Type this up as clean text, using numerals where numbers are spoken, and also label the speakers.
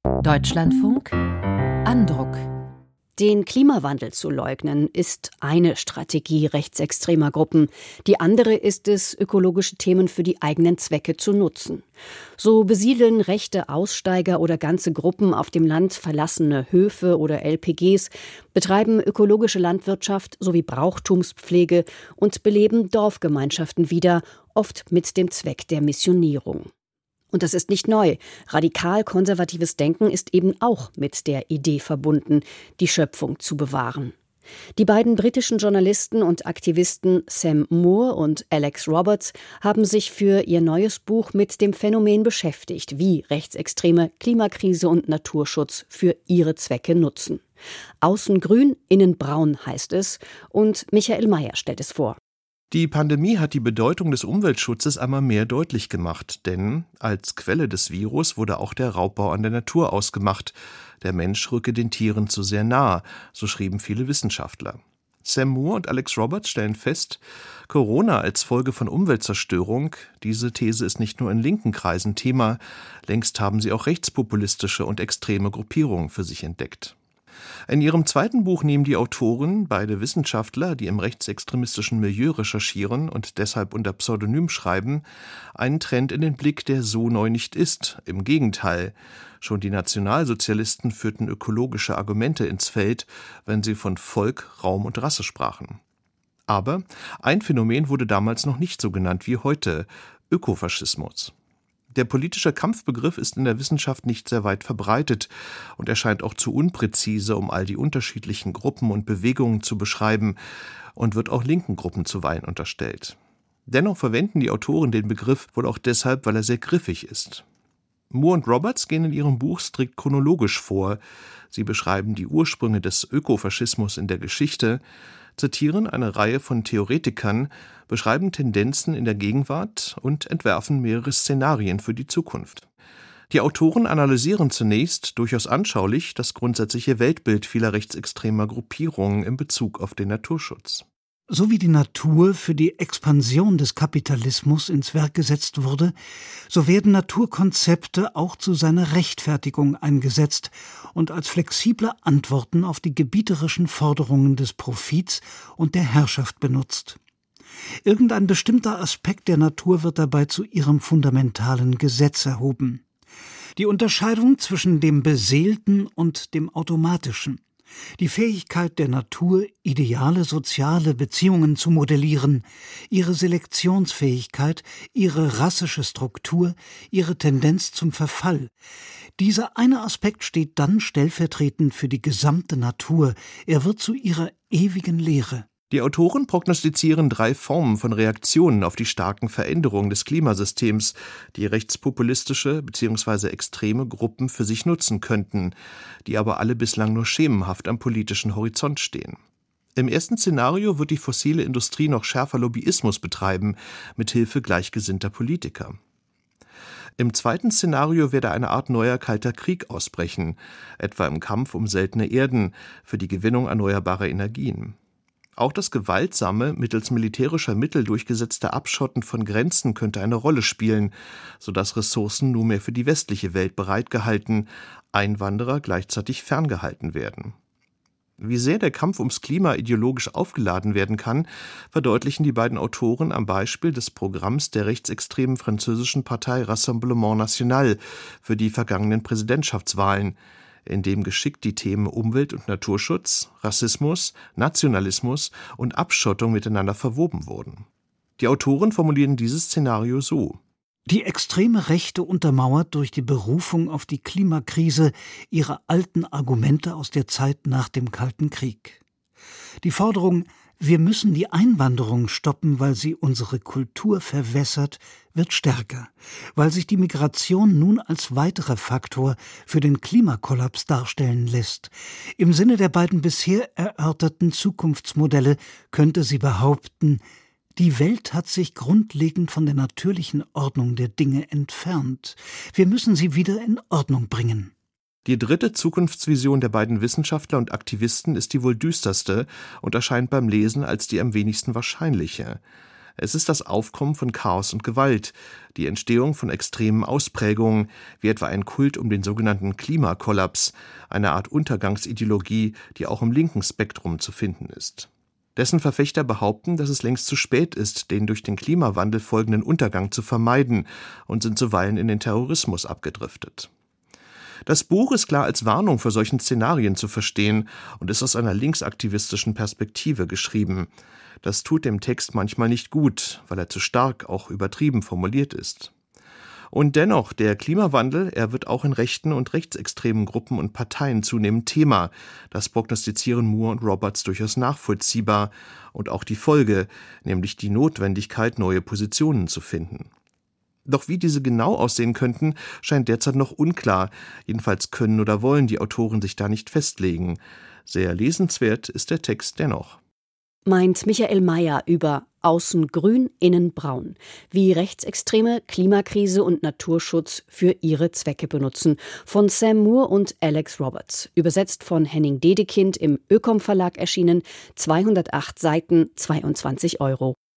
Speaker 1: Deutschlandfunk Andruck.
Speaker 2: Den Klimawandel zu leugnen, ist eine Strategie rechtsextremer Gruppen. Die andere ist es, ökologische Themen für die eigenen Zwecke zu nutzen. So besiedeln rechte Aussteiger oder ganze Gruppen auf dem Land verlassene Höfe oder LPGs, betreiben ökologische Landwirtschaft sowie Brauchtumspflege und beleben Dorfgemeinschaften wieder, oft mit dem Zweck der Missionierung. Und das ist nicht neu. Radikal-konservatives Denken ist eben auch mit der Idee verbunden, die Schöpfung zu bewahren. Die beiden britischen Journalisten und Aktivisten Sam Moore und Alex Roberts haben sich für ihr neues Buch mit dem Phänomen beschäftigt, wie Rechtsextreme Klimakrise und Naturschutz für ihre Zwecke nutzen. Außen grün, innen braun heißt es, und Michael Mayer stellt es vor.
Speaker 3: Die Pandemie hat die Bedeutung des Umweltschutzes einmal mehr deutlich gemacht, denn als Quelle des Virus wurde auch der Raubbau an der Natur ausgemacht. Der Mensch rücke den Tieren zu sehr nahe, so schrieben viele Wissenschaftler. Sam Moore und Alex Roberts stellen fest, Corona als Folge von Umweltzerstörung, diese These ist nicht nur in linken Kreisen Thema, längst haben sie auch rechtspopulistische und extreme Gruppierungen für sich entdeckt. In ihrem zweiten Buch nehmen die Autoren, beide Wissenschaftler, die im rechtsextremistischen Milieu recherchieren und deshalb unter Pseudonym schreiben, einen Trend in den Blick, der so neu nicht ist. Im Gegenteil, schon die Nationalsozialisten führten ökologische Argumente ins Feld, wenn sie von Volk, Raum und Rasse sprachen. Aber ein Phänomen wurde damals noch nicht so genannt wie heute: Ökofaschismus. Der politische Kampfbegriff ist in der Wissenschaft nicht sehr weit verbreitet und erscheint auch zu unpräzise, um all die unterschiedlichen Gruppen und Bewegungen zu beschreiben, und wird auch linken Gruppen zuweilen unterstellt. Dennoch verwenden die Autoren den Begriff wohl auch deshalb, weil er sehr griffig ist. Moore und Roberts gehen in ihrem Buch strikt chronologisch vor. Sie beschreiben die Ursprünge des Ökofaschismus in der Geschichte, zitieren eine Reihe von Theoretikern, beschreiben Tendenzen in der Gegenwart und entwerfen mehrere Szenarien für die Zukunft. Die Autoren analysieren zunächst durchaus anschaulich das grundsätzliche Weltbild vieler rechtsextremer Gruppierungen in Bezug auf den Naturschutz.
Speaker 4: So wie die Natur für die Expansion des Kapitalismus ins Werk gesetzt wurde, so werden Naturkonzepte auch zu seiner Rechtfertigung eingesetzt und als flexible Antworten auf die gebieterischen Forderungen des Profits und der Herrschaft benutzt. Irgendein bestimmter Aspekt der Natur wird dabei zu ihrem fundamentalen Gesetz erhoben. Die Unterscheidung zwischen dem Beseelten und dem Automatischen. Die Fähigkeit der Natur, ideale soziale Beziehungen zu modellieren, ihre Selektionsfähigkeit, ihre rassische Struktur, ihre Tendenz zum Verfall. Dieser eine Aspekt steht dann stellvertretend für die gesamte Natur. Er wird zu ihrer ewigen Lehre.
Speaker 3: Die Autoren prognostizieren 3 Formen von Reaktionen auf die starken Veränderungen des Klimasystems, die rechtspopulistische bzw. extreme Gruppen für sich nutzen könnten, die aber alle bislang nur schemenhaft am politischen Horizont stehen. Im ersten Szenario wird die fossile Industrie noch schärfer Lobbyismus betreiben, mithilfe gleichgesinnter Politiker. Im zweiten Szenario werde eine Art neuer kalter Krieg ausbrechen, etwa im Kampf um seltene Erden für die Gewinnung erneuerbarer Energien. Auch das gewaltsame, mittels militärischer Mittel durchgesetzte Abschotten von Grenzen könnte eine Rolle spielen, sodass Ressourcen nunmehr für die westliche Welt bereitgehalten, Einwanderer gleichzeitig ferngehalten werden. Wie sehr der Kampf ums Klima ideologisch aufgeladen werden kann, verdeutlichen die beiden Autoren am Beispiel des Programms der rechtsextremen französischen Partei Rassemblement National für die vergangenen Präsidentschaftswahlen, in dem geschickt die Themen Umwelt- und Naturschutz, Rassismus, Nationalismus und Abschottung miteinander verwoben wurden. Die Autoren formulieren dieses Szenario so:
Speaker 4: Die extreme Rechte untermauert durch die Berufung auf die Klimakrise ihre alten Argumente aus der Zeit nach dem Kalten Krieg. Die Forderung, wir müssen die Einwanderung stoppen, weil sie unsere Kultur verwässert, wird stärker, weil sich die Migration nun als weiterer Faktor für den Klimakollaps darstellen lässt. Im Sinne der beiden bisher erörterten Zukunftsmodelle könnte sie behaupten, die Welt hat sich grundlegend von der natürlichen Ordnung der Dinge entfernt. Wir müssen sie wieder in Ordnung bringen.
Speaker 3: Die dritte Zukunftsvision der beiden Wissenschaftler und Aktivisten ist die wohl düsterste und erscheint beim Lesen als die am wenigsten wahrscheinliche. Es ist das Aufkommen von Chaos und Gewalt, die Entstehung von extremen Ausprägungen, wie etwa ein Kult um den sogenannten Klimakollaps, eine Art Untergangsideologie, die auch im linken Spektrum zu finden ist. Dessen Verfechter behaupten, dass es längst zu spät ist, den durch den Klimawandel folgenden Untergang zu vermeiden, und sind zuweilen in den Terrorismus abgedriftet. Das Buch ist klar als Warnung vor solchen Szenarien zu verstehen und ist aus einer linksaktivistischen Perspektive geschrieben. Das tut dem Text manchmal nicht gut, weil er zu stark, auch übertrieben formuliert ist. Und dennoch, der Klimawandel, er wird auch in rechten und rechtsextremen Gruppen und Parteien zunehmend Thema. Das prognostizieren Moore und Roberts durchaus nachvollziehbar. Und auch die Folge, nämlich die Notwendigkeit, neue Positionen zu finden. Doch wie diese genau aussehen könnten, scheint derzeit noch unklar. Jedenfalls können oder wollen die Autoren sich da nicht festlegen. Sehr lesenswert ist der Text dennoch.
Speaker 2: Meint Michael Mayer über Außen grün, innen braun, wie Rechtsextreme Klimakrise und Naturschutz für ihre Zwecke benutzen, von Sam Moore und Alex Roberts, übersetzt von Henning Dedekind, im Ökom Verlag erschienen, 208 Seiten, 22 €.